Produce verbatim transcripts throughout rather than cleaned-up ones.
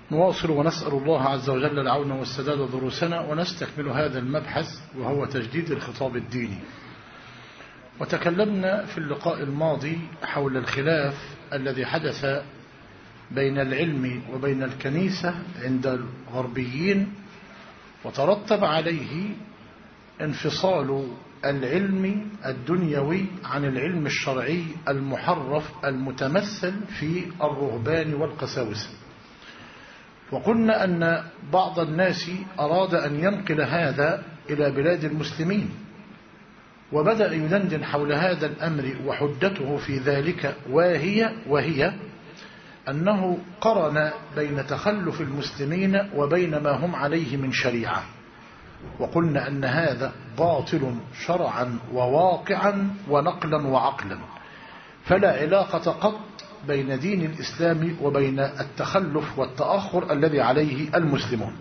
نواصل ونسأل الله عز وجل العون والسداد دروسنا، ونستكمل هذا المبحث وهو تجديد الخطاب الديني. وتكلمنا في اللقاء الماضي حول الخلاف الذي حدث بين العلم وبين الكنيسة عند الغربيين، وترتب عليه انفصال العلم الدنيوي عن العلم الشرعي المحرف المتمثل في الرهبان والقساوسة. وقلنا أن بعض الناس أراد أن ينقل هذا إلى بلاد المسلمين، وبدأ يدندن حول هذا الأمر، وحجته في ذلك وهي وهي أنه قرن بين تخلف المسلمين وبين ما هم عليه من شريعة. وقلنا أن هذا باطل شرعا وواقعا ونقلا وعقلا، فلا علاقة قط بين دين الإسلام وبين التخلف والتأخر الذي عليه المسلمون.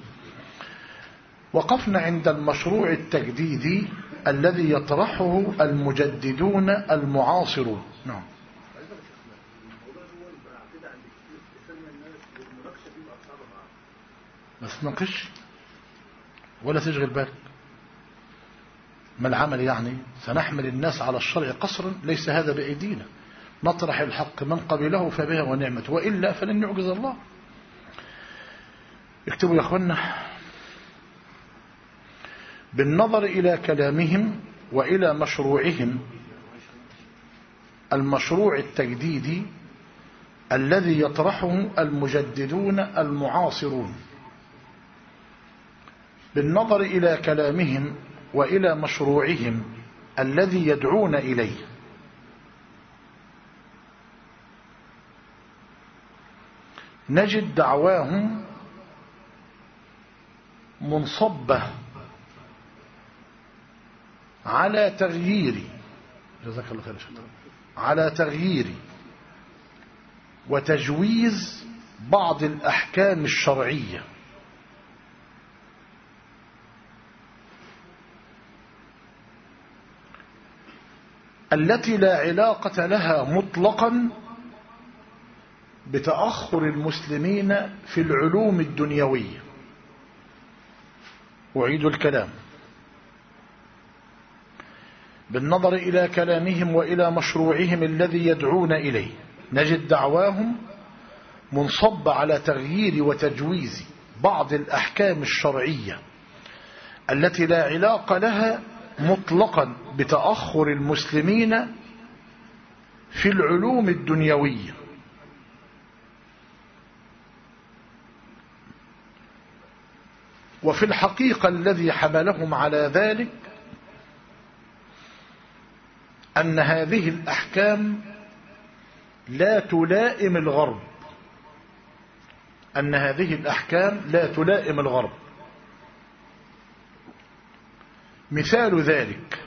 وقفنا عند المشروع التجديدي الذي يطرحه المجددون المعاصرون. نعم. ما تناقش ولا تشغل بالك، ما العمل يعني؟ سنحمل الناس على الشرع قصرا، ليس هذا بأيدينا، نطرح الحق من قبله فبها ونعمة، وإلا فلن يعجز الله. اكتبوا يا أخوانا: بالنظر إلى كلامهم وإلى مشروعهم المشروع التجديدي الذي يطرحه المجددون المعاصرون، بالنظر إلى كلامهم وإلى مشروعهم الذي يدعون إليه، نجد دعواهم منصبة على تغيير جزاك الله خير على تغيير وتجويز بعض الأحكام الشرعية التي لا علاقة لها مطلقا بتأخر المسلمين في العلوم الدنيوية. أعيد الكلام: بالنظر إلى كلامهم وإلى مشروعهم الذي يدعون إليه، نجد دعواهم منصب على تغيير وتجويز بعض الأحكام الشرعية التي لا علاقة لها مطلقا بتأخر المسلمين في العلوم الدنيوية. وفي الحقيقة الذي حملهم على ذلك أن هذه الأحكام لا تلائم الغرب، أن هذه الأحكام لا تلائم الغرب. مثال ذلك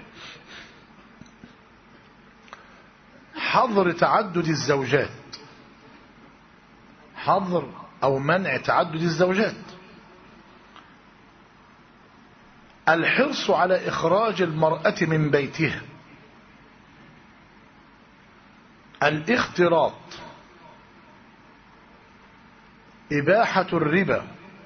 حظر تعدد الزوجات، حظر أو منع تعدد الزوجات، الحرص على إخراج المرأة من بيتها، الاختلاط، إباحة الربا،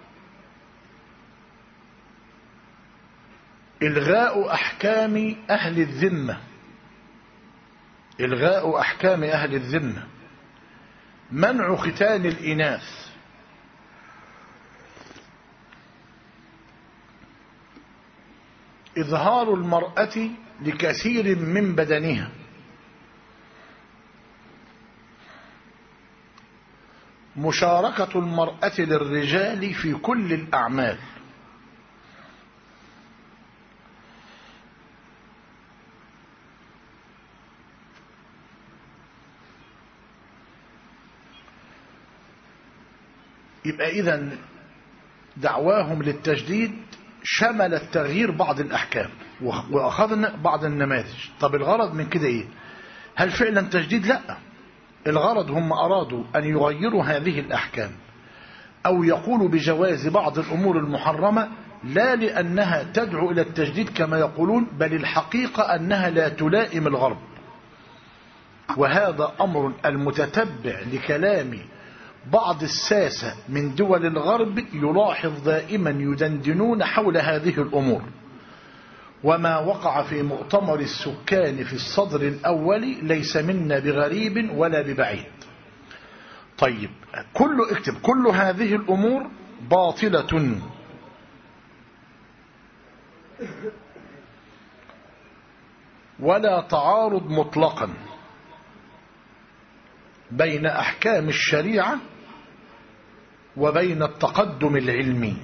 إلغاء أحكام أهل الذمة، إلغاء أحكام أهل الذمة، منع ختان الإناث، إظهار المرأة لكثير من بدنها، مشاركة المرأة للرجال في كل الأعمال، يبقى إذن دعواهم للتجديد شملت تغيير بعض الأحكام، وأخذنا بعض النماذج. طب الغرض من كده إيه؟ هل فعلا تجديد؟ لا، الغرض هم أرادوا أن يغيروا هذه الأحكام أو يقولوا بجواز بعض الأمور المحرمة، لا لأنها تدعو إلى التجديد كما يقولون، بل الحقيقة أنها لا تلائم الغرب. وهذا أمر المتتبع لكلام بعض الساسة من دول الغرب يلاحظ دائما يدندنون حول هذه الأمور، وما وقع في مؤتمر السكان في الصدر الأول ليس منا بغريب ولا ببعيد. طيب كل اكتب كل هذه الأمور باطلة ولا تعارض مطلقا بين أحكام الشريعة وبين التقدم العلمي.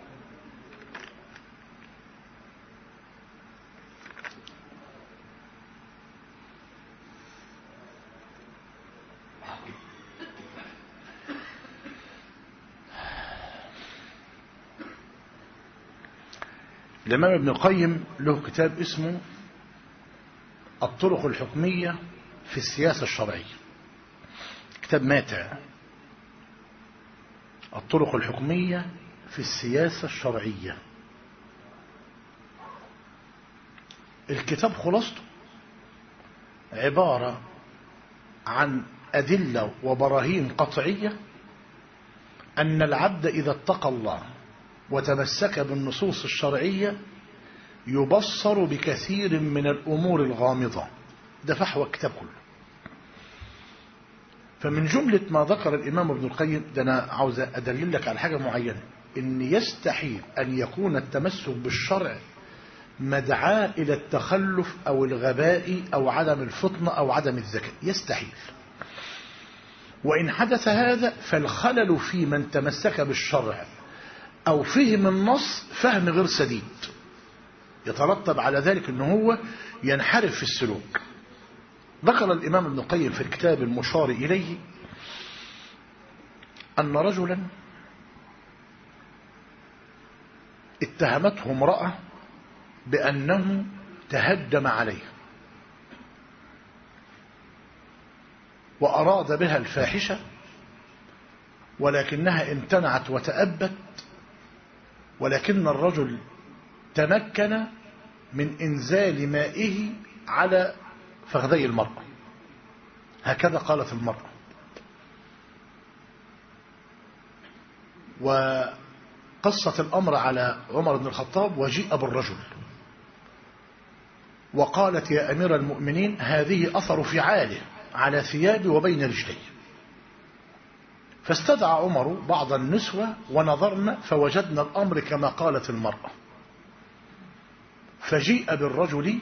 الإمام ابن القيم له كتاب اسمه الطرق الحكمية في السياسة الشرعية، كتاب ماتع، الطرق الحكمية في السياسة الشرعية. الكتاب خلاصته عبارة عن أدلة وبراهين قطعية أن العبد إذا اتقى الله وتمسك بالنصوص الشرعية يبصر بكثير من الأمور الغامضة. ده فحوى الكتاب كله. فمن جملة ما ذكر الإمام ابن القيم ده، أنا عاوز أدلل لك على حاجة معينة، إن يستحيل أن يكون التمسك بالشرع مدعاة إلى التخلف أو الغباء أو عدم الفطنة أو عدم الذكاء، يستحيل. وإن حدث هذا فالخلل في من تمسك بالشرع أو فهم النص فهم غير سديد، يترتب على ذلك أنه هو ينحرف في السلوك. ذكر الإمام ابن القيم في الكتاب المشار إليه أن رجلا اتهمته امرأة بأنه تهدم عليه وأراد بها الفاحشة، ولكنها امتنعت وتأبت، ولكن الرجل تمكن من إنزال مائه على فخذي المرأة، هكذا قالت المرأة. وقصت الأمر على عمر بن الخطاب وجيء بالرجل وقالت يا أمير المؤمنين هذه أثر فعاله على ثيابي وبين رجلي. فاستدعى عمر بعض النسوة ونظرنا فوجدنا الأمر كما قالت المرأة، فجيء بالرجل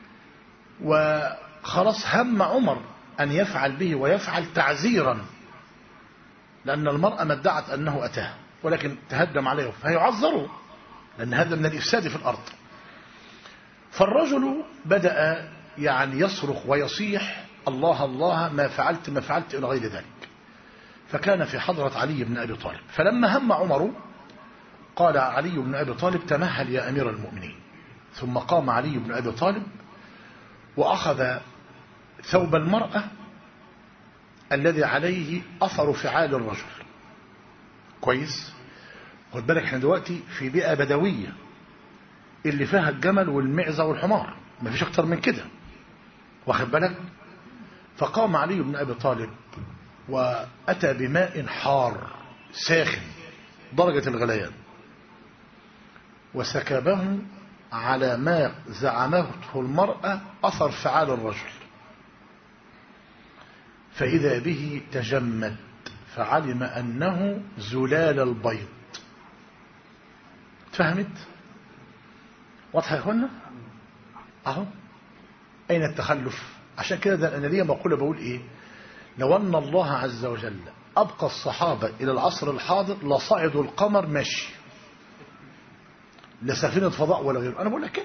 وخلاص هم عمر أن يفعل به ويفعل تعزيرا، لأن المرأة ما ادعت أنه أتاه ولكن تهدم عليه، فيعذروا لأن هذا من الإفساد في الأرض. فالرجل بدأ يعني يصرخ ويصيح الله الله ما فعلت ما فعلت إلى غير ذلك. فكان في حضرة علي بن أبي طالب، فلما هم عمر قال علي بن أبي طالب تمهل يا أمير المؤمنين. ثم قام علي بن أبي طالب وأخذ ثوب المرأة الذي عليه أثر فعال الرجل. كويس، خد بالك احنا دلوقتي في بيئة بدوية اللي فيها الجمل والمعزة والحمار، ما فيش أكتر من كده، واخد بالك. فقام علي بن أبي طالب وأتى بماء حار ساخن درجة الغليان وسكبه على ما زعمته المرأة أثر فعال الرجل، فإذا به تجمد فعلم أنه زلال البيض. فهمت؟ واضح يا اخوانا؟ اهو اين التخلف. عشان كده ده انا ليا مقوله بقول ايه، لو ان الله عز وجل ابقى الصحابه الى العصر الحاضر لصعدوا القمر ماشي، لا سفينه فضاء ولا غيره. انا بقول لك كده،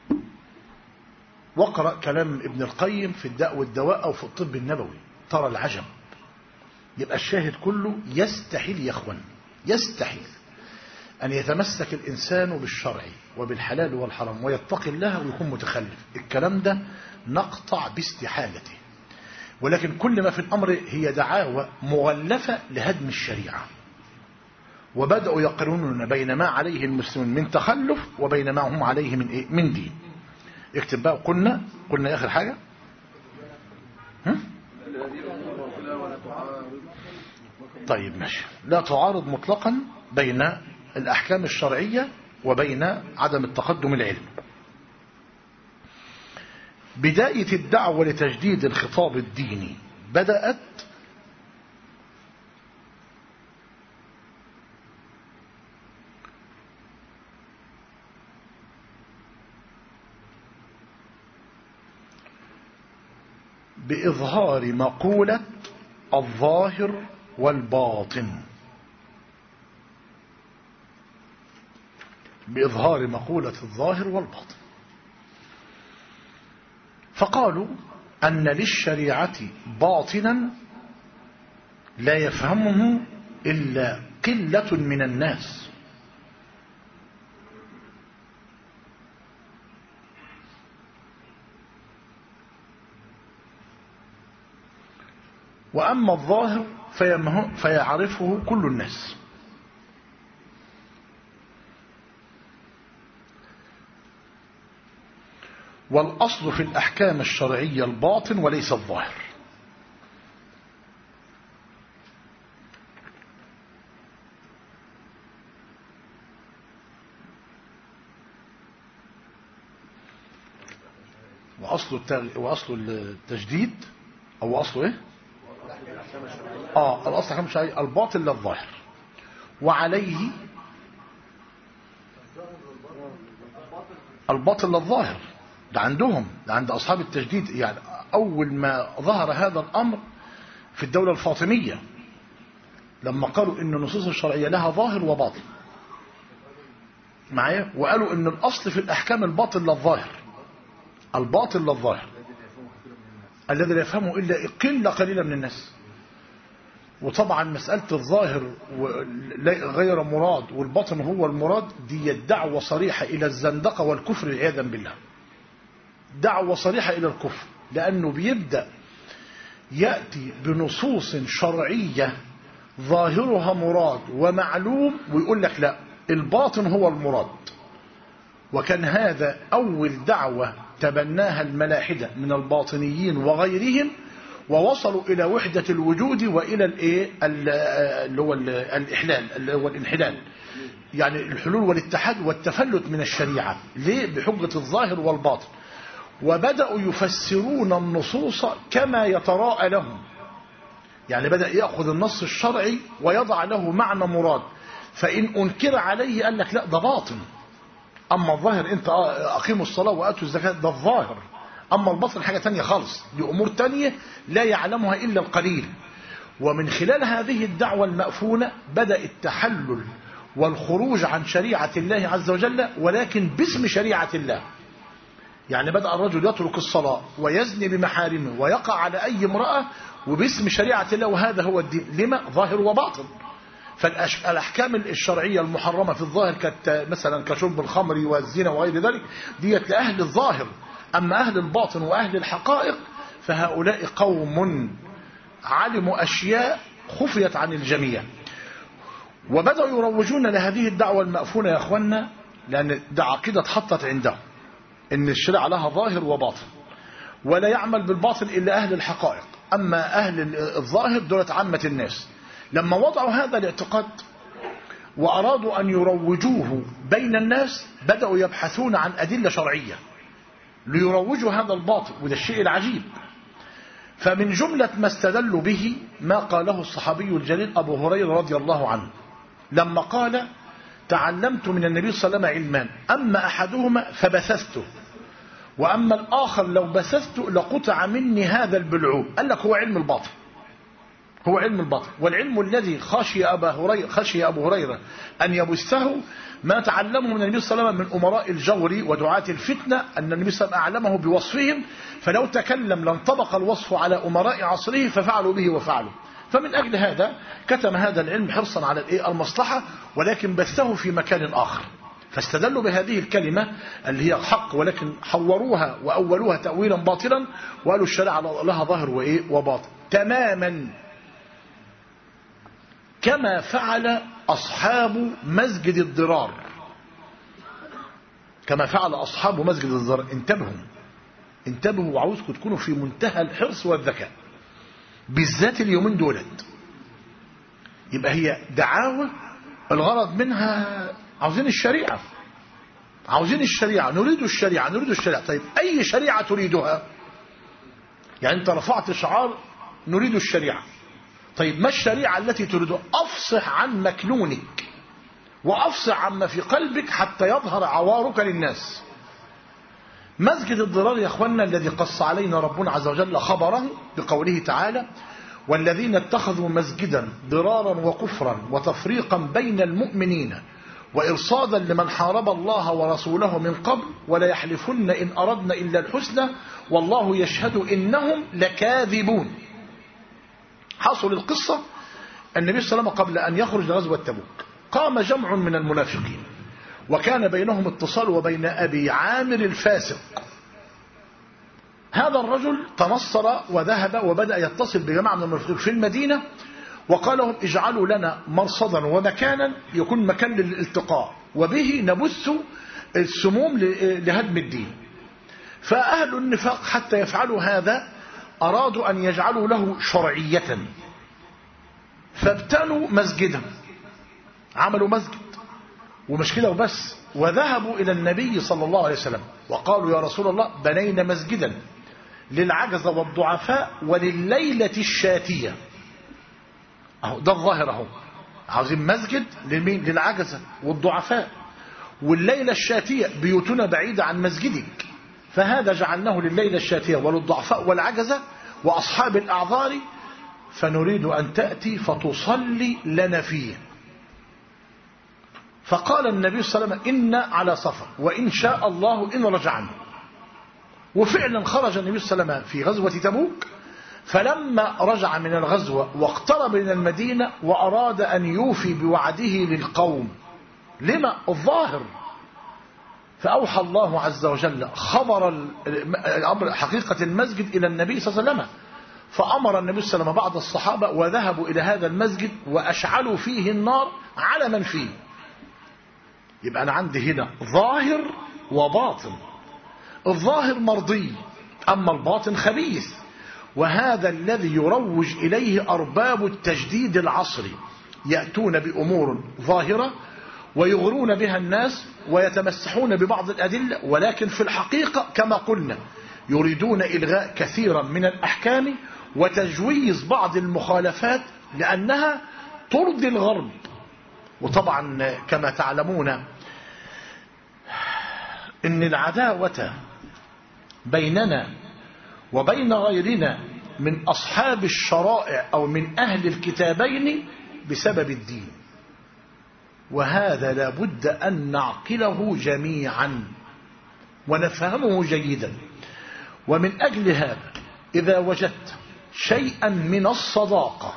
واقرا كلام ابن القيم في الداء والدواء او في الطب النبوي ترى العجب. يبقى الشاهد كله يستحيل يا اخوان، يستحيل أن يتمسك الإنسان بالشرع وبالحلال والحرام ويتقي الله ويكون متخلف. الكلام ده نقطع باستحالته، ولكن كل ما في الأمر هي دعاوى مغلفة لهدم الشريعة، وبدأوا يقرنون بين ما عليه المسلمون من تخلف وبين ما هم عليه من إيه؟ من دين. اكتب بقى. قلنا قلنا آخر حاجة هم؟ طيب ماشي. لا تعارض مطلقا بين الأحكام الشرعية وبين عدم التقدم العلمي. بداية الدعوة لتجديد الخطاب الديني بدأت بإظهار مقولة الظاهر والباطن، بإظهار مقولة الظاهر والباطن. فقالوا أن للشريعة باطنا لا يفهمه إلا قلة من الناس، وأما الظاهر فيعرفه كل الناس. والأصل في الأحكام الشرعية الباطن وليس الظاهر. وأصل التغ... وأصل التجديد أو أصله إيه؟ آه الأصل الأحكام الشرعية الباطن للظاهر. وعليه الباطن للظاهر، ده عندهم، ده عند أصحاب التجديد. يعني أول ما ظهر هذا الأمر في الدولة الفاطمية لما قالوا إن النصوص الشرعية لها ظاهر وباطن معايا، وقالوا إن الأصل في الأحكام الباطن للظاهر، الباطن للظاهر الذي لا يفهمه إلا قلة قليلة من الناس. وطبعا مسألة الظاهر غير مراد والباطن هو المراد، دي الدعوة صريحة إلى الزندقة والكفر عياذا بالله، دعوة صريحة إلى الكفر، لأنه بيبدأ يأتي بنصوص شرعية ظاهرها مراد ومعلوم ويقول لك لا الباطن هو المراد. وكان هذا أول دعوة تبناها الملاحدة من الباطنيين وغيرهم، ووصلوا إلى وحدة الوجود وإلى الإيه اللي هو الإحلال اللي هو الانحلال، يعني الحلول والاتحاد والتفلت من الشريعة. ليه؟ بحجة الظاهر والباطن. وبدأوا يفسرون النصوص كما يتراءى لهم، يعني بدأ يأخذ النص الشرعي ويضع له معنى مراد، فإن أنكر عليه قال لك لا ده باطن. أما الظاهر أنت أقيموا الصلاة وآتوا الزكاة ده الظاهر، أما الباطن حاجة تانية خالص، دي أمور تانية لا يعلمها إلا القليل. ومن خلال هذه الدعوة المأفونة بدأ التحلل والخروج عن شريعة الله عز وجل، ولكن باسم شريعة الله. يعني بدأ الرجل يترك الصلاة ويزني بمحارمه ويقع على أي امرأة وباسم شريعة الله، وهذا هو الدين. لما؟ ظاهر وباطن. فالأحكام الشرعية المحرمة في الظاهر مثلا كشرب الخمر والزنا وغير ذلك ديت لأهل الظاهر. أما أهل الباطن وأهل الحقائق فهؤلاء قوم علموا أشياء خفيت عن الجميع. وبدأوا يروجون لهذه الدعوة المأفونة يا أخوانا، لأن ده عقيدة اتحطت عندهم إن الشريعة لها ظاهر وباطن، ولا يعمل بالباطن إلا أهل الحقائق. أما أهل الظاهر دولة عامة الناس. لما وضعوا هذا الاعتقاد وأرادوا أن يروجوه بين الناس بدأوا يبحثون عن أدلة شرعية ليروجوا هذا الباطل، وده الشيء العجيب. فمن جملة ما استدلوا به ما قاله الصحابي الجليل أبو هريرة رضي الله عنه لما قال تعلمت من النبي صلى الله عليه وسلم علمان، أما أحدهما فبثثته وأما الآخر لو بثثته لقطع مني هذا البلعوم. قال لك هو علم الباطن، هو علم الباطن. والعلم الذي خشي أبا هريرة خشي أبو هريرة أن يبثه ما تعلمه من النبي صلى الله عليه وسلم من أمراء الجور ودعاة الفتنة، أن النبي صلى الله عليه وسلم أعلمه بوصفهم، فلو تكلم لانطبق الوصف على أمراء عصره ففعلوا به وفعلوا. فمن أجل هذا كتم هذا العلم حرصا على المصلحة، ولكن بثه في مكان آخر. فاستدلوا بهذه الكلمة اللي هي حق، ولكن حوروها وأولوها تأويلا باطلا، وقالوا الشريعة لها ظاهر وإيه وباطن تماما، كما فعل أصحاب مسجد الضرار، كما فعل أصحاب مسجد الضرار. انتبهوا انتبهوا وعاوزكم تكونوا في منتهى الحرص والذكاء بالذات اليومين دولت. يبقى هي دعاوى الغرض منها عاوزين الشريعة، عاوزين الشريعة، نريد الشريعة نريد الشريعة. طيب أي شريعة تريدها؟ يعني أنت رفعت شعار نريد الشريعة، طيب ما الشريعة التي تريدها؟ أفصح عن مكنونك وأفصح عما في قلبك حتى يظهر عوارك للناس. مسجد الضرار يا أخوانا الذي قص علينا ربنا عز وجل خبره بقوله تعالى: والذين اتخذوا مسجدا ضرارا وكفرا وتفريقا بين المؤمنين وإرصادا لمن حارب الله ورسوله من قبل ولا يحلفن إن أردنا إلا الحسنى والله يشهد إنهم لكاذبون. حصل القصة النبي صلى الله عليه وسلم قبل أن يخرج لغزوة تبوك قام جمع من المنافقين وكان بينهم اتصال وبين أبي عامر الفاسق. هذا الرجل تنصر وذهب وبدأ يتصل بجماعة من المنافقين في المدينة وقال لهم اجعلوا لنا مرصدا ومكانا يكون مكان للالتقاء وبه نبث السموم لهدم الدين. فأهل النفاق حتى يفعلوا هذا أرادوا أن يجعلوا له شرعية، فابتنوا مسجدا، عملوا مسجد ومش كده وبس، وذهبوا إلى النبي صلى الله عليه وسلم وقالوا يا رسول الله بنينا مسجدا للعجز والضعفاء ولليلة الشاتية. اهو ده الظاهر اهو، عاوزين مسجد للمين؟ للعجزة والضعفاء، والليلة الشاتية بيوتنا بعيدة عن مسجدك، فهذا جعلناه لليلة الشاتية وللضعفاء والعجزة وأصحاب الأعذار، فنريد أن تأتي فتصلي لنا فيه. فقال النبي صلى الله عليه وسلم إن على سفر وإن شاء الله إن رجعنا. وفعلا خرج النبي صلى الله عليه وسلم في غزوة تبوك، فلما رجع من الغزوة واقترب من المدينة وأراد أن يوفي بوعده للقوم لما الظاهر، فأوحى الله عز وجل خبر حقيقة المسجد إلى النبي صلى الله عليه وسلم، فأمر النبي صلى الله عليه وسلم بعض الصحابة وذهبوا إلى هذا المسجد وأشعلوا فيه النار على من فيه. يبقى أنا عندي هنا ظاهر وباطن، الظاهر مرضي أما الباطن خبيث، وهذا الذي يروج إليه أرباب التجديد العصري، يأتون بأمور ظاهرة ويغرون بها الناس ويتمسحون ببعض الأدلة، ولكن في الحقيقة كما قلنا يريدون إلغاء كثيرا من الأحكام وتجويز بعض المخالفات لأنها ترضي الغرب. وطبعا كما تعلمون إن العداوة بيننا وبين غيرنا من أصحاب الشرائع أو من أهل الكتابين بسبب الدين، وهذا لابد أن نعقله جميعا ونفهمه جيدا. ومن أجل هذا إذا وجدت شيئا من الصداقة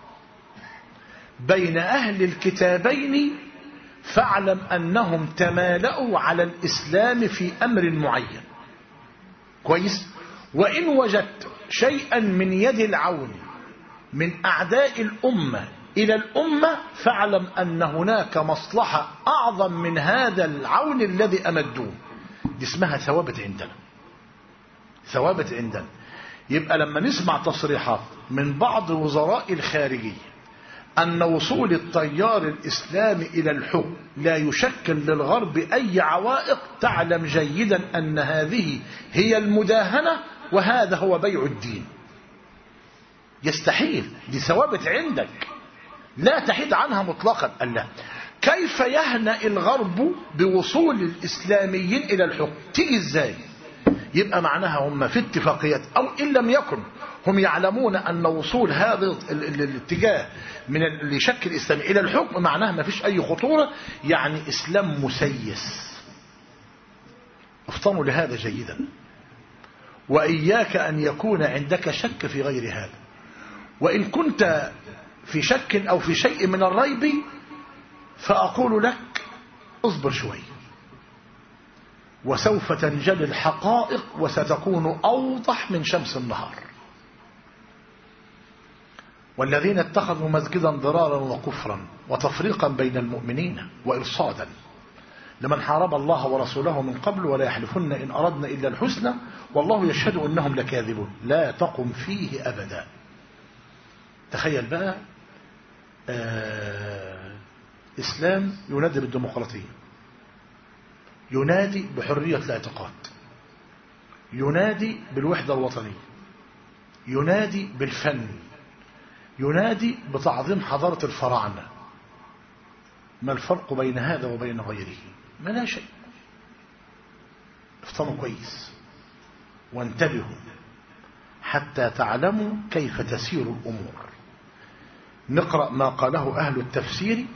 بين أهل الكتابين فاعلم أنهم تمالأوا على الإسلام في أمر معين، كويس؟ وإن وجدت شيئا من يد العون من أعداء الأمة إلى الأمة فاعلم أن هناك مصلحة أعظم من هذا العون الذي أمدوه. دي اسمها ثوابت عندنا، ثوابت عندنا. يبقى لما نسمع تصريحات من بعض وزراء الخارجية أن وصول التيار الإسلامي إلى الحكم لا يشكل للغرب أي عوائق، تعلم جيدا أن هذه هي المداهنة وهذا هو بيع الدين. يستحيل، دي ثوابت عندك لا تحيد عنها مطلقا. الله كيف يهنأ الغرب بوصول الإسلاميين إلى الحكم؟ تيجي إزاي؟ يبقى معناها هم في اتفاقيات، أو إن لم يكن هم يعلمون أن وصول هذا الاتجاه من اللي يشكل الإسلام إلى الحكم معناها ما فيش أي خطورة، يعني إسلام مسيس. افطنوا لهذا جيدا، وإياك أن يكون عندك شك في غير هذا. وإن كنت في شك أو في شيء من الريب فأقول لك اصبر شوي وسوف تنجلي الحقائق وستكون أوضح من شمس النهار. والذين اتخذوا مسجدا ضرارا وكفرا وتفريقا بين المؤمنين وإرصادا لمن حارب الله ورسوله من قبل ولا يحلفن إن أردنا إلا الحسنى والله يشهد إنهم لكاذبون لا تقم فيه أبدا. تخيل بقى آه إسلام ينادي بالديمقراطية، ينادي بحرية الاعتقاد، ينادي بالوحدة الوطنية، ينادي بالفن، ينادي بتعظيم حضارة الفراعنة. ما الفرق بين هذا وبين غيره؟ ما لا شيء. افطنوا كويس وانتبهوا حتى تعلموا كيف تسير الأمور. نقرأ ما قاله أهل التفسير.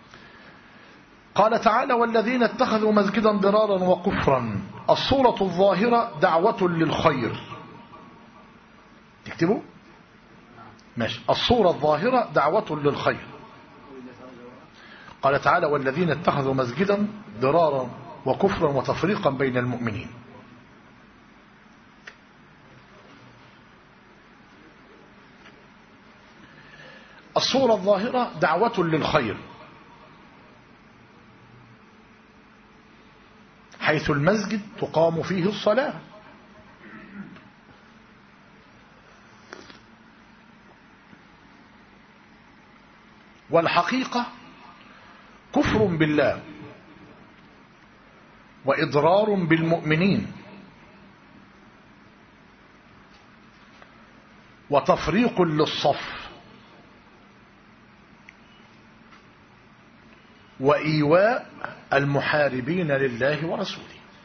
قال تعالى: والذين اتخذوا مسجدا ضرارا وكفرا. الصورة الظاهرة دعوة للخير. تكتبوا ماشي. الصورة الظاهرة دعوة للخير. قال تعالى: والذين اتخذوا مسجدا ضرارا وكفرا وتفريقا بين المؤمنين. الصورة الظاهرة دعوة للخير، حيث المسجد تقام فيه الصلاة، والحقيقة كفر بالله وإضرار بالمؤمنين وتفريق للصف وإيواء المحاربين لله ورسوله.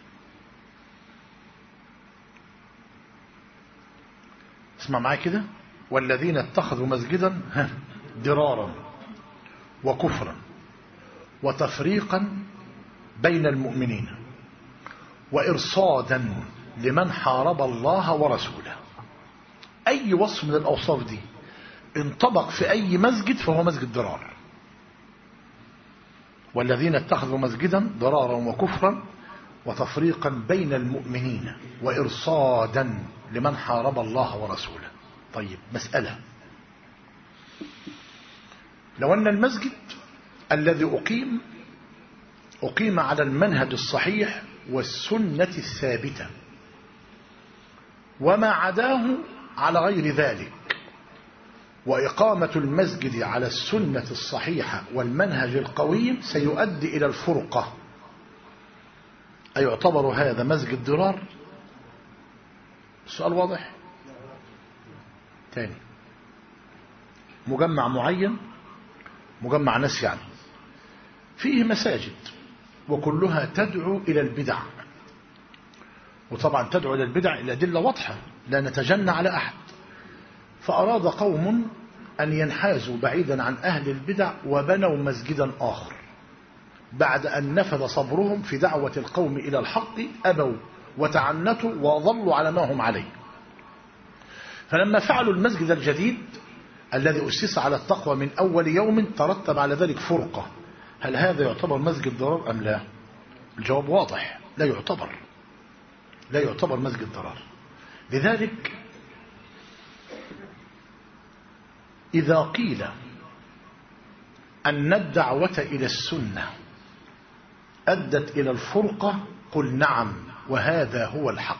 اسمع معايا كده: والذين اتخذوا مسجدا ضرارا وكفرا وتفريقا بين المؤمنين وإرصادا لمن حارب الله ورسوله. أي وصف من الأوصاف دي انطبق في أي مسجد فهو مسجد ضرار. والذين اتخذوا مسجدا ضرارا وكفرا وتفريقا بين المؤمنين وإرصادا لمن حارب الله ورسوله. طيب، مسألة: لو أن المسجد الذي أقيم أقيم على المنهج الصحيح والسنة الثابتة، وما عداه على غير ذلك، وإقامة المسجد على السنة الصحيحة والمنهج القويم سيؤدي إلى الفرقة، أيعتبر هذا مسجد ضرار؟ السؤال واضح؟ تاني: مجمع معين، مجمع ناس يعني، فيه مساجد وكلها تدعو إلى البدع، وطبعا تدعو إلى البدع إلى أدلة واضحة لا نتجنى على أحد. فأراد قوم أن ينحازوا بعيدا عن أهل البدع وبنوا مسجدا آخر، بعد أن نفذ صبرهم في دعوة القوم إلى الحق أبوا وتعنتوا وظلوا على ما هم عليه. فلما فعلوا المسجد الجديد الذي أسس على التقوى من أول يوم ترتب على ذلك فرقة. هل هذا يعتبر مسجد ضرار أم لا؟ الجواب واضح: لا يعتبر، لا يعتبر مسجد ضرار. لذلك إذا قيل أن الدعوة إلى السنة أدت إلى الفرقة قل نعم، وهذا هو الحق،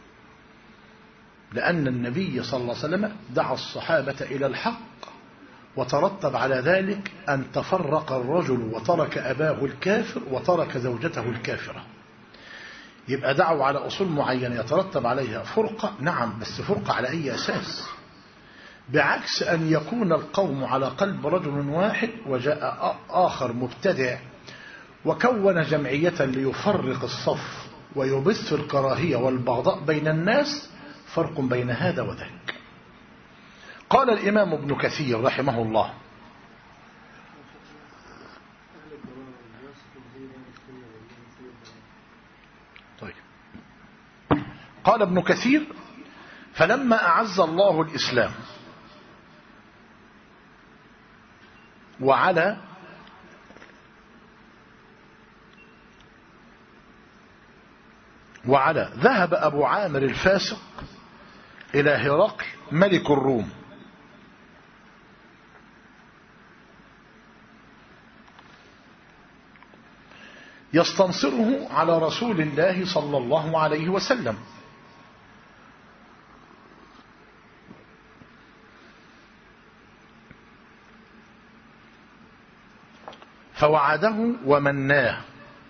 لأن النبي صلى الله عليه وسلم دعا الصحابة إلى الحق وترتب على ذلك أن تفرق الرجل وترك أباه الكافر وترك زوجته الكافرة. يبقى دعوا على أصول معينة يترتب عليها فرقة، نعم، بس فرقة على أي أساس؟ بعكس أن يكون القوم على قلب رجل واحد وجاء آخر مبتدع وكون جمعية ليفرق الصف ويبث الكراهية والبغضاء بين الناس. فرق بين هذا وذاك. قال الإمام ابن كثير رحمه الله: طيب. قال ابن كثير: فلما أعز الله الإسلام وعلى وعلى ذهب أبو عامر الفاسق إلى هرقل ملك الروم يستنصره على رسول الله صلى الله عليه وسلم، فوعده ومناه.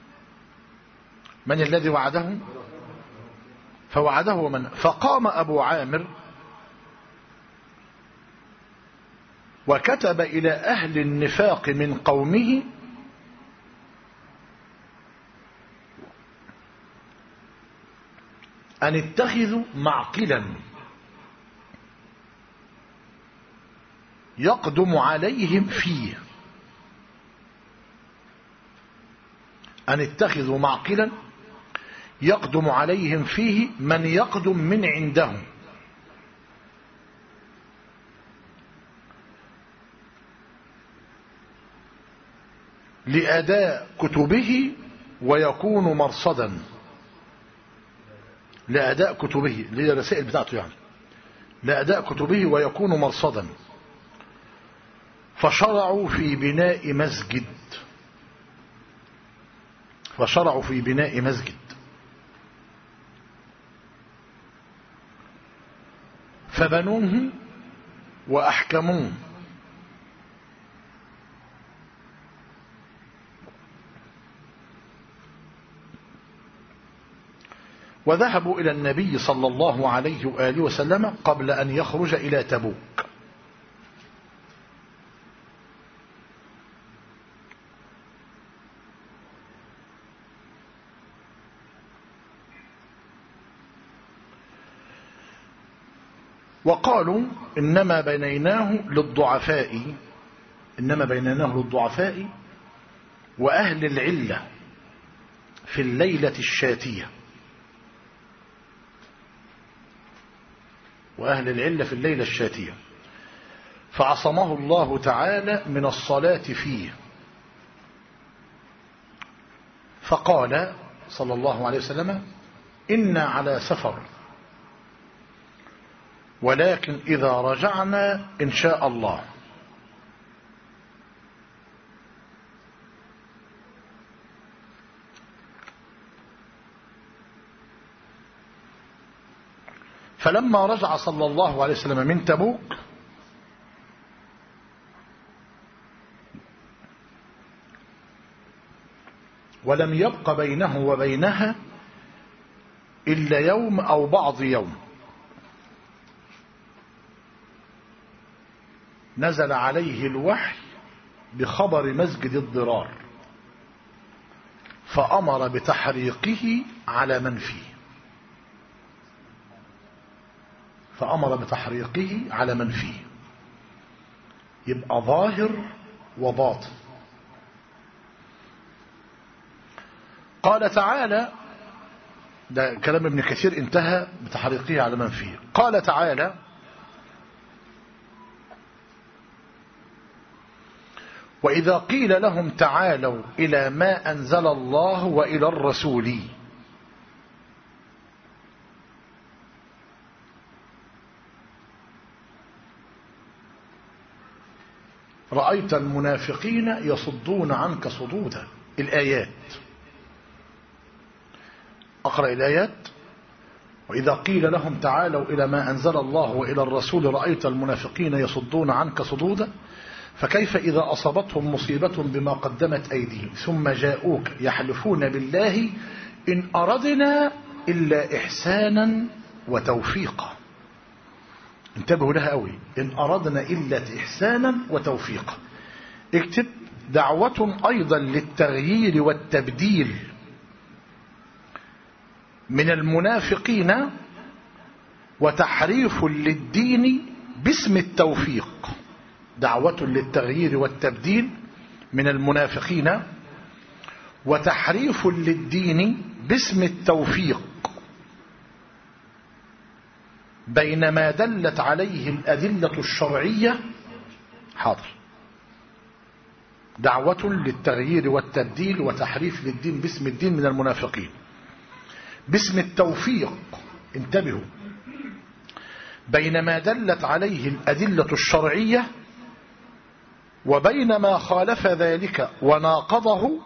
من الذي وعده؟ فوعده ومناه. فقام أبو عامر وكتب إلى أهل النفاق من قومه أن اتخذوا معقلا يقدم عليهم فيه، أن اتخذوا معقلا يقدم عليهم فيه من يقدم من عندهم، لأداء كتبه ويكون مرصدا. لأداء كتبه اللي هي الرسائل بتاعته، يعني لأداء كتبه ويكون مرصدا. فشرعوا في بناء مسجد فشرعوا في بناء مسجد فبنوه وأحكموه، وذهبوا إلى النبي صلى الله عليه وآله وسلم قبل أن يخرج إلى تبوك. وقالوا إنما بنيناه للضعفاء إنما بنيناه للضعفاء وأهل العلة في الليلة الشاتية وأهل العلة في الليلة الشاتية فعصمه الله تعالى من الصلاة فيه. فقال صلى الله عليه وسلم: إنا على سفر، ولكن إذا رجعنا إن شاء الله. فلما رجع صلى الله عليه وسلم من تبوك ولم يبق بينه وبينها إلا يوم أو بعض يوم، نزل عليه الوحي بخبر مسجد الضرار فأمر بتحريقه على من فيه فأمر بتحريقه على من فيه يبقى ظاهر وباطن. قال تعالى، ده كلام ابن كثير، انتهى بتحريقه على من فيه. قال تعالى: وإذا قيل لهم تعالوا إلى ما أنزل الله وإلى الرسول رأيت المنافقين يصدون عنك صدودا. الآيات، أقرأ الآيات. وإذا قيل لهم تعالوا إلى ما أنزل الله وإلى الرسول رأيت المنافقين يصدون عنك صدودا فكيف إذا أصابتهم مصيبة بما قدمت أيديهم ثم جاءوك يحلفون بالله إن أردنا إلا إحسانا وتوفيقا. انتبهوا لها قوي، إن أردنا إلا إحسانا وتوفيقا. اكتب: دعوة أيضا للتغيير والتبديل من المنافقين وتحريف للدين باسم التوفيق. دعوة للتغيير والتبديل من المنافقين وتحريف للدين باسم التوفيق بينما دلت عليه الأدلة الشرعية. حاضر. دعوة للتغيير والتبديل وتحريف للدين باسم الدين من المنافقين باسم التوفيق، انتبهوا، بينما دلت عليه الأدلة الشرعية وبينما خالف ذلك وناقضه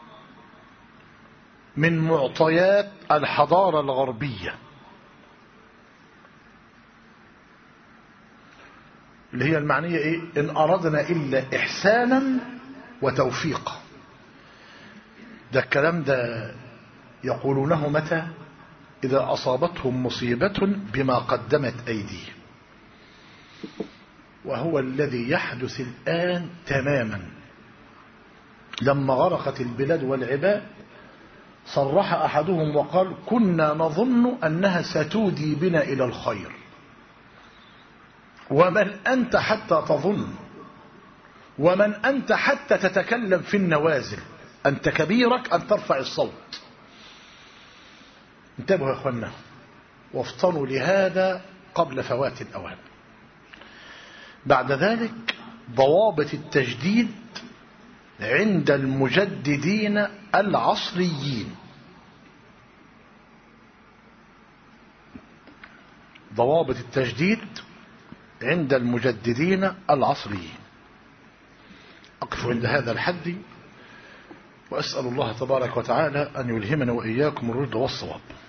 من معطيات الحضارة الغربية اللي هي المعنية إيه؟ إن أردنا إلا إحسانا وتوفيقا. ده الكلام ده يقولونه متى؟ إذا أصابتهم مصيبة بما قدمت أيديهم، وهو الذي يحدث الآن تماما. لما غرقت البلاد والعباد صرح أحدهم وقال كنا نظن أنها ستودي بنا إلى الخير، ومن أنت حتى تظن، ومن أنت حتى تتكلم في النوازل، أنت كبيرك أن ترفع الصوت. انتبهوا يا أخوانا وافطنوا لهذا قبل فوات الأوان. بعد ذلك ضوابط التجديد عند المجددين العصريين. ضوابط التجديد عند المجددين العصريين. أقف عند هذا الحد، وأسأل الله تبارك وتعالى أن يلهمنا وإياكم الرشد والصواب.